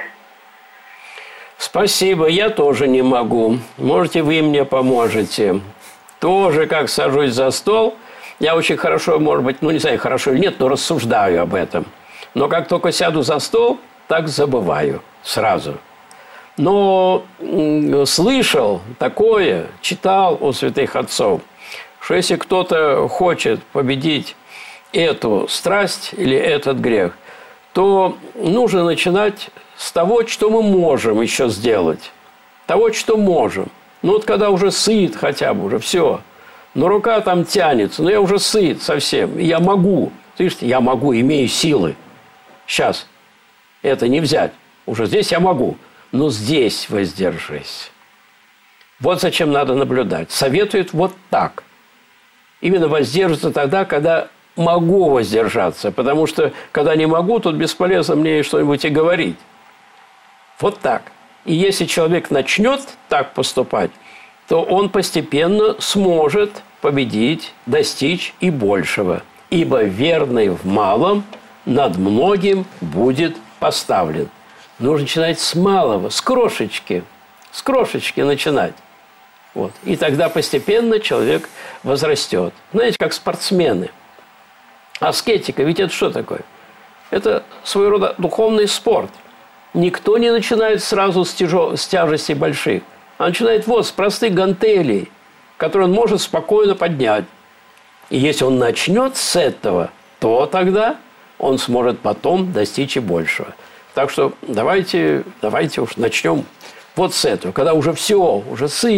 Спасибо, я тоже не могу. Можете, вы мне поможете. Тоже как сажусь за стол, я очень хорошо, может быть, ну не знаю, хорошо или нет, но рассуждаю об этом. Но как только сяду за стол, так забываю сразу. Но слышал такое, читал у святых отцов, что если кто-то хочет победить эту страсть или этот грех, то нужно начинать с того, что мы можем еще сделать. Того, что можем. Ну вот когда уже сыт хотя бы, уже все. Но рука там тянется, но я уже сыт совсем. И я могу. Слышите, я могу, имею силы. Сейчас это не взять. Уже здесь я могу. Но здесь воздержись. Вот зачем надо наблюдать. Советует вот так. Именно воздерживаться тогда, когда могу воздержаться. Потому что, когда не могу, тут бесполезно мне что-нибудь и говорить. Вот так. И если человек начнет так поступать, то он постепенно сможет победить, достичь и большего. Ибо верный в малом над многим будет поставлен. Нужно начинать с малого, с крошечки. С крошечки начинать. Вот. И тогда постепенно человек возрастет. Знаете, как спортсмены. Аскетика, ведь это что такое? Это своего рода духовный спорт. Никто не начинает сразу с, тяжел... с тяжестей больших. А начинает вот с простых гантелей, которые он может спокойно поднять. И если он начнет с этого, то тогда он сможет потом достичь и большего. Так что давайте, давайте уж начнем вот с этого. Когда уже все, уже сыт,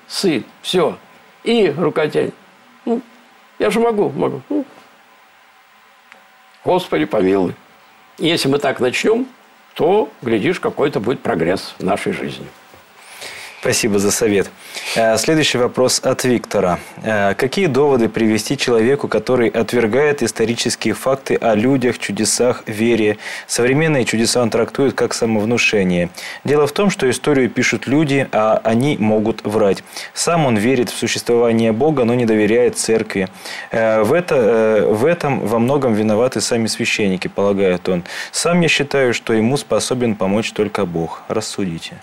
сыт, все. И рука тянет. Ну, я же могу, могу. Ну, Господи, помилуй. Если мы так начнем, то, глядишь, какой-то будет прогресс в нашей жизни. Спасибо за совет. Следующий вопрос от Виктора. Какие доводы привести человеку, который отвергает исторические факты о людях, чудесах, вере? Современные чудеса он трактует как самовнушение. Дело в том, что историю пишут люди, а они могут врать. Сам он верит в существование Бога, но не доверяет церкви. В, это, в этом во многом виноваты сами священники, полагает он. Сам я считаю, что ему способен помочь только Бог. Рассудите.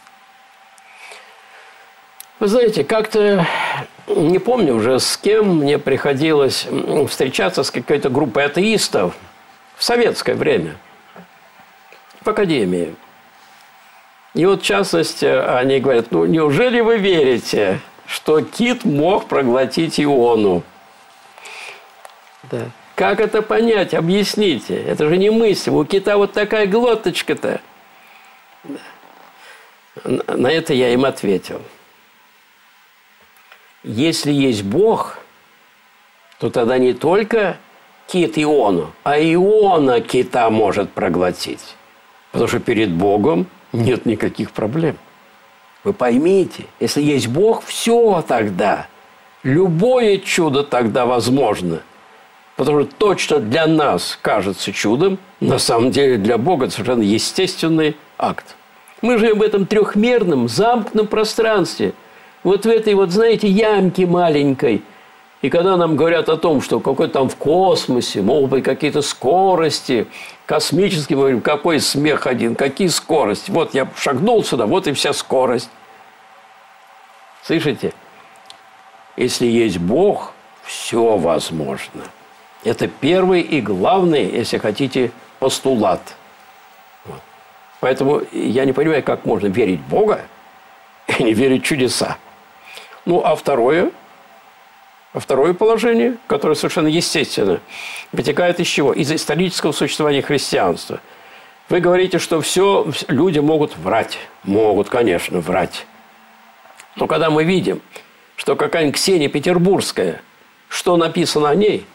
Вы знаете, как-то, не помню уже с кем, мне приходилось встречаться с какой-то группой атеистов в советское время, в академии. И вот, в частности, они говорят, ну, неужели вы верите, что кит мог проглотить Иону? Да. Как это понять? Объясните. Это же немыслимо. У кита вот такая глоточка-то. Да. На это я им ответил. Если есть Бог, то тогда не только кит Иону, а Иона кита может проглотить. Потому что перед Богом нет никаких проблем. Вы поймите, если есть Бог, все тогда. Любое чудо тогда возможно. Потому что то, что для нас кажется чудом, на самом деле для Бога это совершенно естественный акт. Мы живем в этом трехмерном, замкнутом пространстве. Вот в этой вот, знаете, ямке маленькой. И когда нам говорят о том, что какой-то там в космосе, могут быть какие-то скорости, космические, мы говорим, какой смех один, какие скорости. Вот я шагнул сюда, вот и вся скорость. Слышите? Если есть Бог, все возможно. Это первый и главный, если хотите, постулат. Вот. Поэтому я не понимаю, как можно верить в Бога и не верить в чудеса. Ну, а второе, а второе положение, которое совершенно естественно, вытекает из чего? Из исторического существования христианства. Вы говорите, что все, люди могут врать. Могут, конечно, врать. Но когда мы видим, что какая-нибудь Ксения Петербургская, что написано о ней,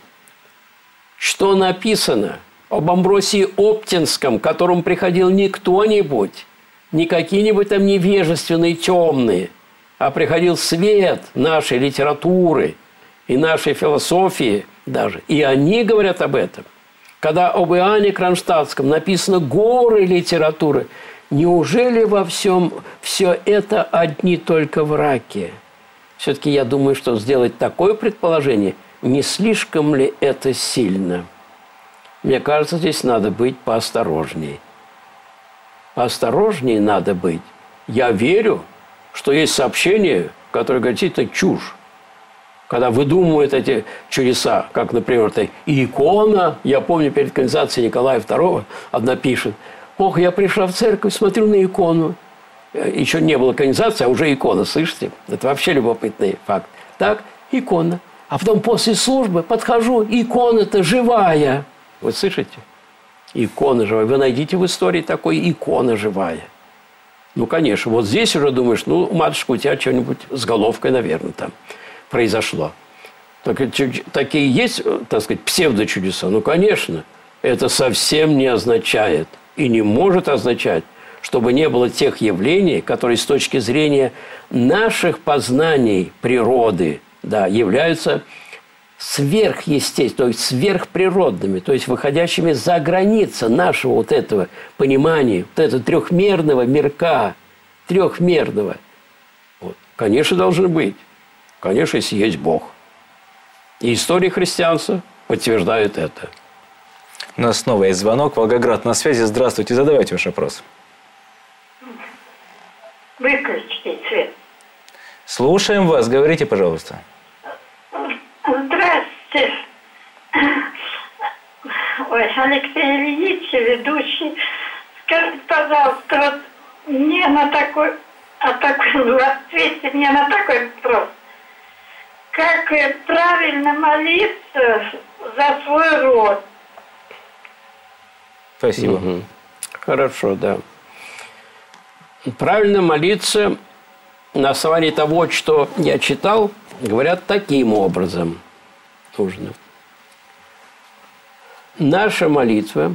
что написано об Амбросии Оптинском, к которому приходил не кто-нибудь, не какие-нибудь там невежественные, темные, а приходил свет нашей литературы и нашей философии даже. И они говорят об этом. Когда об Иоанне Кронштадтском написано горы литературы, неужели во всем все это одни только враки? Все-таки я думаю, что сделать такое предположение, не слишком ли это сильно? Мне кажется, здесь надо быть поосторожней. Поосторожнее надо быть. Я верю, что есть сообщения, которые говорят, это чушь. Когда выдумывают эти чудеса, как, например, это икона. Я помню, перед канонизацией Николая второго одна пишет, ох, я пришла в церковь, смотрю на икону. Еще не было канонизации, а уже икона, слышите? Это вообще любопытный факт. Так, икона. А потом после службы подхожу, икона-то живая. Вы слышите? Икона живая. Вы найдите в истории такой икона живая. Ну, конечно, вот здесь уже думаешь, ну, матушка, у тебя что-нибудь с головкой, наверное, там произошло. Так, такие есть, так сказать, псевдочудеса? Ну, конечно, это совсем не означает и не может означать, чтобы не было тех явлений, которые с точки зрения наших познаний природы, да, являются сверхъестественными, то есть сверхприродными, то есть выходящими за границы нашего вот этого понимания, вот этого трехмерного мирка, трехмерного. Вот. Конечно, должны быть. Конечно, если есть Бог. И история христианства подтверждает это. У нас снова есть звонок. Волгоград на связи. Здравствуйте. Задавайте ваш вопрос. Выключите свет. Слушаем вас. Говорите, пожалуйста. Здравствуйте. Ой, Алексей Ильич, ведущий. Скажите, пожалуйста, вот мне на такой, а такой, ответьте мне на такой вопрос. Как правильно молиться за свой род? Спасибо. Угу. Хорошо, да. Правильно молиться на основании того, что я читал, говорят таким образом. Нужно. Наша молитва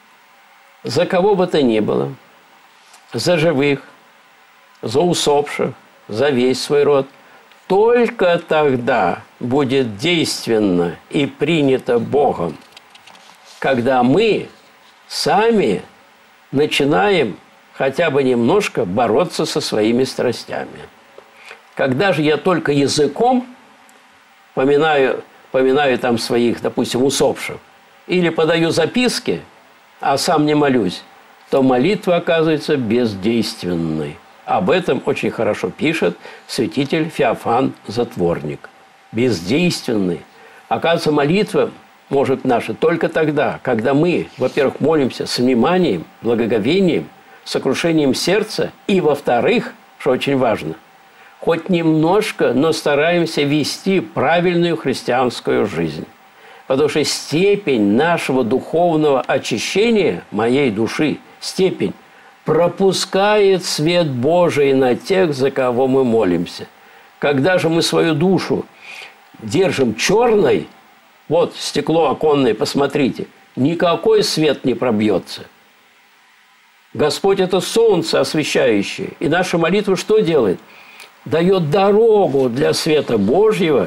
за кого бы то ни было, за живых, за усопших, за весь свой род, только тогда будет действенна и принята Богом, когда мы сами начинаем хотя бы немножко бороться со своими страстями. Когда же я только языком поминаю, поминаю там своих, допустим, усопших, или подаю записки, а сам не молюсь, то молитва оказывается бездейственной. Об этом очень хорошо пишет святитель Феофан Затворник. Бездейственный. Оказывается, молитва может наша только тогда, когда мы, во-первых, молимся с вниманием, благоговением, сокрушением сердца, и, во-вторых, что очень важно, хоть немножко, но стараемся вести правильную христианскую жизнь. Потому что степень нашего духовного очищения, моей души, степень, пропускает свет Божий на тех, за кого мы молимся. Когда же мы свою душу держим черной, вот стекло оконное, посмотрите, никакой свет не пробьется. Господь – это солнце освещающее. И наша молитва что делает? Дает дорогу для света Божьего,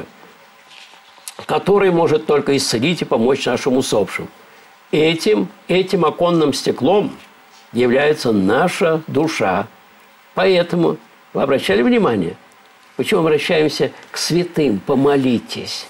который может только исцелить и помочь нашим усопшим. Этим, этим оконным стеклом является наша душа. Поэтому, вы обращали внимание, почему обращаемся к святым, помолитесь?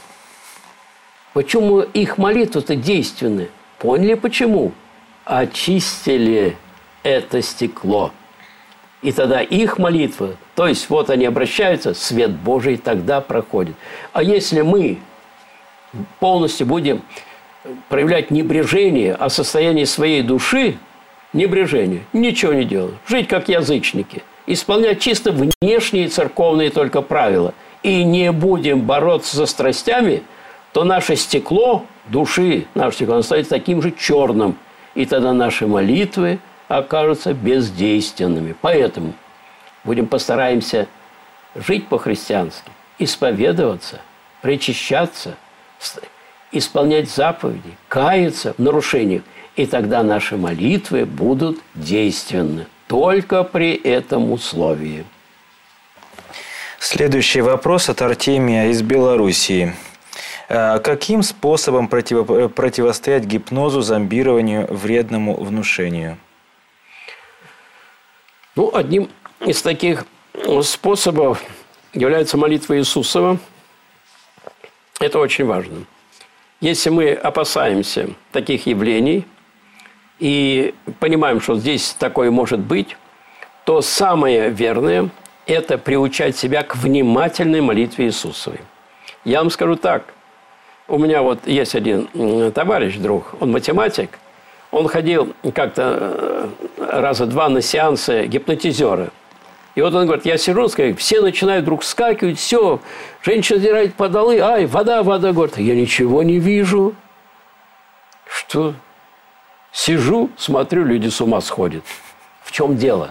Почему их молитвы-то действенны? Поняли почему? Очистили это стекло. И тогда их молитва, то есть вот они обращаются, свет Божий тогда проходит. А если мы полностью будем проявлять небрежение о состоянии своей души, небрежение, ничего не делать, жить как язычники, исполнять чисто внешние церковные только правила, и не будем бороться со страстями, то наше стекло души, наше стекло, станет таким же черным, и тогда наши молитвы окажутся бездейственными. Поэтому будем постараемся жить по-христиански, исповедоваться, причащаться, исполнять заповеди, каяться в нарушениях, и тогда наши молитвы будут действенны. Только при этом условии. Следующий вопрос от Артемия из Белоруссии. Каким способом против... противостоять гипнозу, зомбированию, вредному внушению? Ну, одним из таких способов является молитва Иисусова. Это очень важно. Если мы опасаемся таких явлений и понимаем, что здесь такое может быть, то самое верное – это приучать себя к внимательной молитве Иисусовой. Я вам скажу так. У меня вот есть один товарищ, друг, он математик. Он ходил как-то раза два на сеансы гипнотизера. И вот он говорит, я сижу, он сказал, все начинают вдруг вскакивать, все, женщина дирает подолы, ай, вода, вода, говорит, я ничего не вижу. Что? Сижу, смотрю, люди с ума сходят. В чем дело?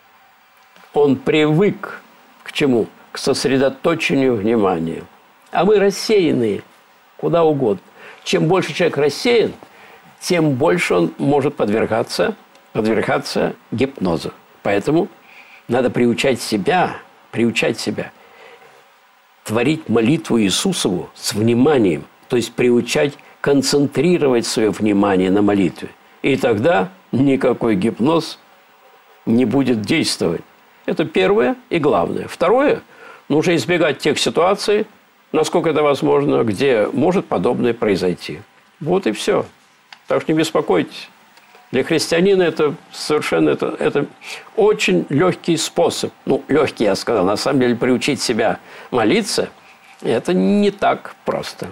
Он привык к чему? К сосредоточению внимания. А мы рассеянные, куда угодно. Чем больше человек рассеян, тем больше он может подвергаться, подвергаться гипнозу. Поэтому надо приучать себя, приучать себя творить молитву Иисусову с вниманием, то есть приучать концентрировать свое внимание на молитве. И тогда никакой гипноз не будет действовать. Это первое и главное. Второе, нужно избегать тех ситуаций, насколько это возможно, где может подобное произойти. Вот и все. Так что не беспокойтесь. Для христианина это совершенно это, это очень легкий способ. Ну, легкий, я сказал. На самом деле, приучить себя молиться, это не так просто.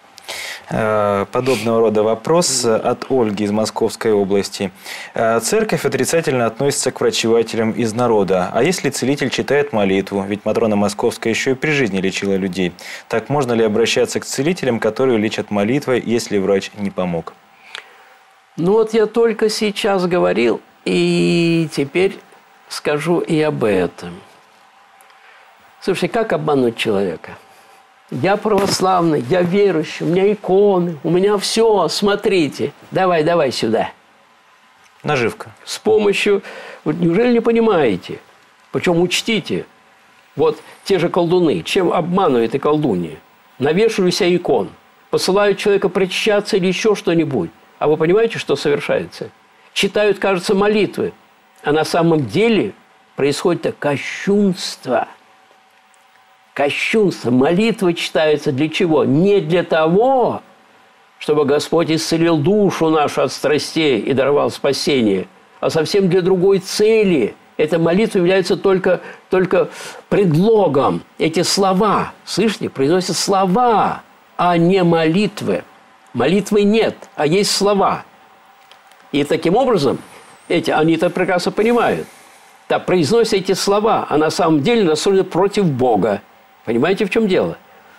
Подобного рода вопрос от Ольги из Московской области. Церковь отрицательно относится к врачевателям из народа. А если целитель читает молитву? Ведь Матрона Московская еще и при жизни лечила людей. Так можно ли обращаться к целителям, которые лечат молитвой, если врач не помог? Ну вот я только сейчас говорил, и теперь скажу и об этом. Слушай, как обмануть человека? Я православный, я верующий, у меня иконы, у меня все, смотрите. Давай, давай сюда. Наживка. С помощью... Вот неужели не понимаете? Причем учтите. Вот те же колдуны, чем обманывают и колдуньи? Навешивают себе икон, посылают человека причащаться или еще что-нибудь. А вы понимаете, что совершается? Читают, кажется, молитвы. А на самом деле происходит кощунство. Кощунство. Молитвы читаются для чего? Не для того, чтобы Господь исцелил душу нашу от страстей и даровал спасение, а совсем для другой цели. Эта молитва является только, только предлогом. Эти слова, слышите, произносят слова, а не молитвы. Молитвы нет, а есть слова. И таким образом, эти, они это прекрасно понимают. Да, произносят эти слова, а на самом деле настроены против Бога. Понимаете, в чем дело?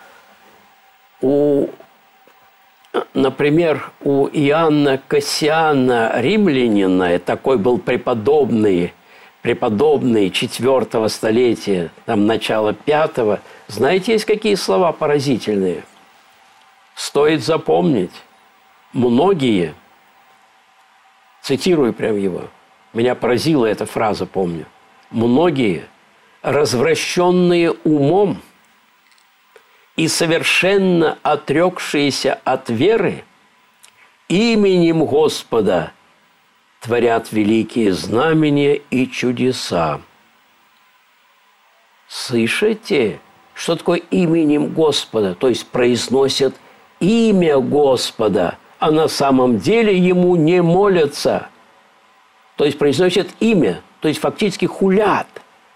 У, например, у Иоанна Кассиана Римлянина, такой был преподобный, преподобный четвертого столетия, там начало пятого. Знаете, есть какие слова поразительные? Стоит запомнить. Многие, цитирую прям его, меня поразила эта фраза, помню. Многие, развращенные умом и совершенно отрекшиеся от веры, именем Господа творят великие знамения и чудеса. Слышите, что такое именем Господа? То есть произносят имя Господа, а на самом деле Ему не молятся. То есть произносят имя, то есть фактически хулят.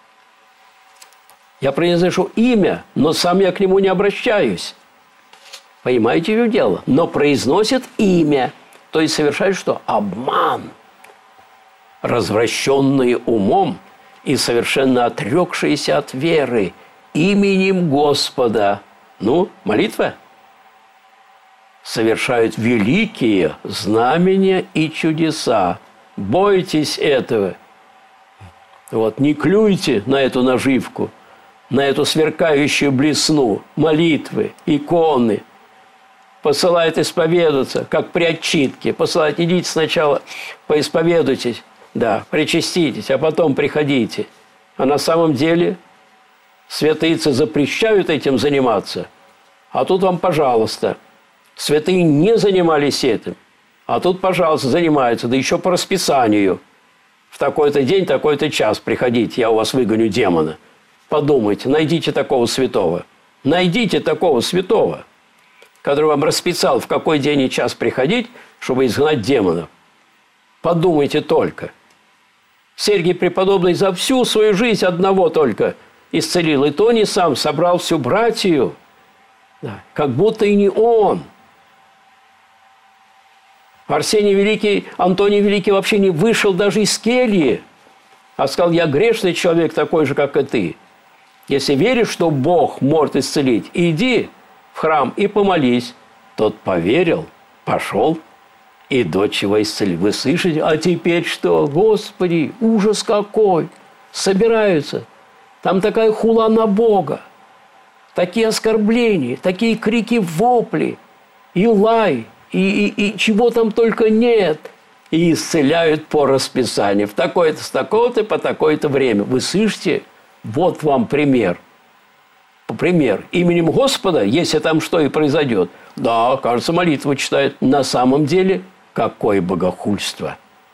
Я произношу имя, но сам я к нему не обращаюсь. Понимаете, что дело? Но произносят имя, то есть совершают что? Обман. Развращенные умом и совершенно отрекшиеся от веры именем Господа. Ну, молитва. Совершают великие знамения и чудеса. Бойтесь этого. Вот, не клюйте на эту наживку, на эту сверкающую блесну, молитвы, иконы. Посылает исповедаться, как при отчитке. Посылает, идите сначала, поисповедуйтесь, да, причаститесь, а потом приходите. А на самом деле святыйцы запрещают этим заниматься. А тут вам, пожалуйста, святые не занимались этим. А тут, пожалуйста, занимаются, да еще по расписанию. В такой-то день, такой-то час приходите, я у вас выгоню демона. Подумайте, найдите такого святого. Найдите такого святого, который вам расписал, в какой день и час приходить, чтобы изгнать демонов. Подумайте только. Сергий Преподобный за всю свою жизнь одного только исцелил. И то не сам, собрал всю братью. Да, как будто и не он. Арсений Великий, Антоний Великий вообще не вышел даже из кельи, а сказал: я грешный человек, такой же, как и ты. Если веришь, что Бог может исцелить, иди в храм и помолись. Тот поверил, пошел, и дочь его исцелил. Вы слышите? А теперь что? Господи, ужас какой! Собираются. Там такая хула на Бога. Такие оскорбления, такие крики, вопли, и лай, и, и, и чего там только нет. И исцеляют по расписанию. В такое-то, с такого-то, по такое-то время. Вы слышите? Вот вам пример. Пример. Именем Господа, если там что и произойдет. Да, кажется, молитву читают. На самом деле, какое богохульство.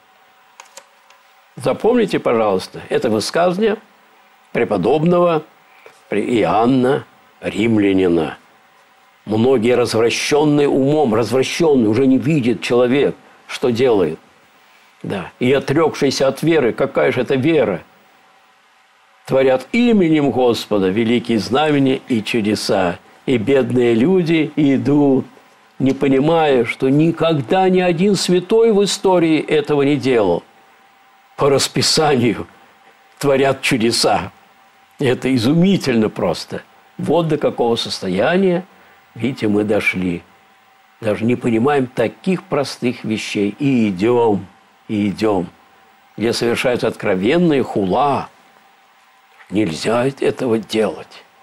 Запомните, пожалуйста, это высказывание преподобного Иоанна Римлянина. Многие развращенные умом, развращенные, уже не видит человек, что делает. Да. И отрекшийся от веры, какая же это вера? Творят именем Господа великие знамения и чудеса. И бедные люди идут, не понимая, что никогда ни один святой в истории этого не делал. По расписанию творят чудеса. Это изумительно просто. Вот до какого состояния, видите, мы дошли. Даже не понимаем таких простых вещей. И идем, и идем. Где совершаются откровенные хула. Нельзя этого делать.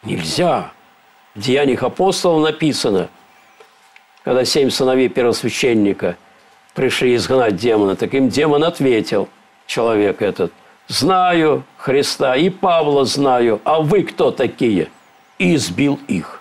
Нельзя. В Деяниях апостолов написано, когда семь сыновей первосвященника пришли изгнать демона, так им демон ответил, человек этот: «Знаю Христа и Павла знаю, а вы кто такие?» И избил их.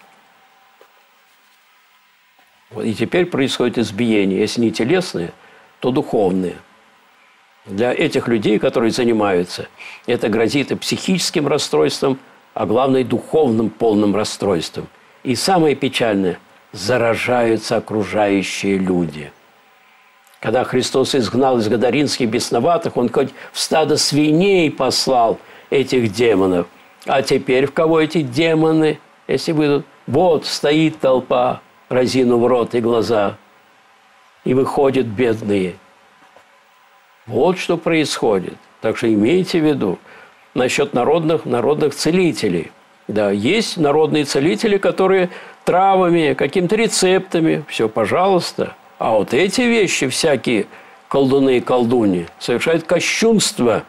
И теперь происходит избиение. Если не телесные, то духовные. Для этих людей, которые занимаются, это грозит и психическим расстройством, а главное, духовным полным расстройством. И самое печальное – заражаются окружающие люди. Когда Христос изгнал из Гадаринских бесноватых, Он хоть в стадо свиней послал этих демонов. А теперь в кого эти демоны, если выйдут? Вот стоит толпа, разинув рот и глаза, и выходят бедные. Вот что происходит. Так что имейте в виду насчет народных, народных целителей. Да, есть народные целители, которые травами, какими-то рецептами, все, пожалуйста. А вот эти вещи, всякие колдуны и колдуни, совершают кощунство,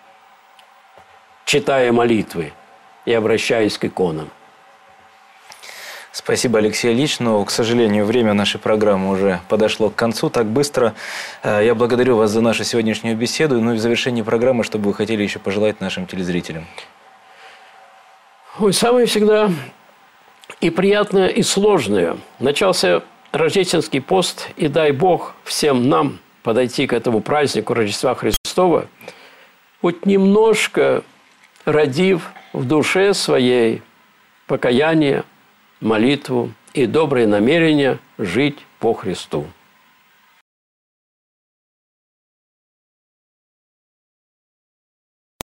читая молитвы и обращаясь к иконам. Спасибо, Алексей Ильич, но, к сожалению, время нашей программы уже подошло к концу так быстро. Я благодарю вас за нашу сегодняшнюю беседу. Ну и в завершении программы, что бы вы хотели еще пожелать нашим телезрителям? Ой, самое всегда и приятное, и сложное. Начался рождественский пост, и дай Бог всем нам подойти к этому празднику Рождества Христова, хоть немножко родив в душе своей покаяние, молитву и добрые намерения жить по Христу.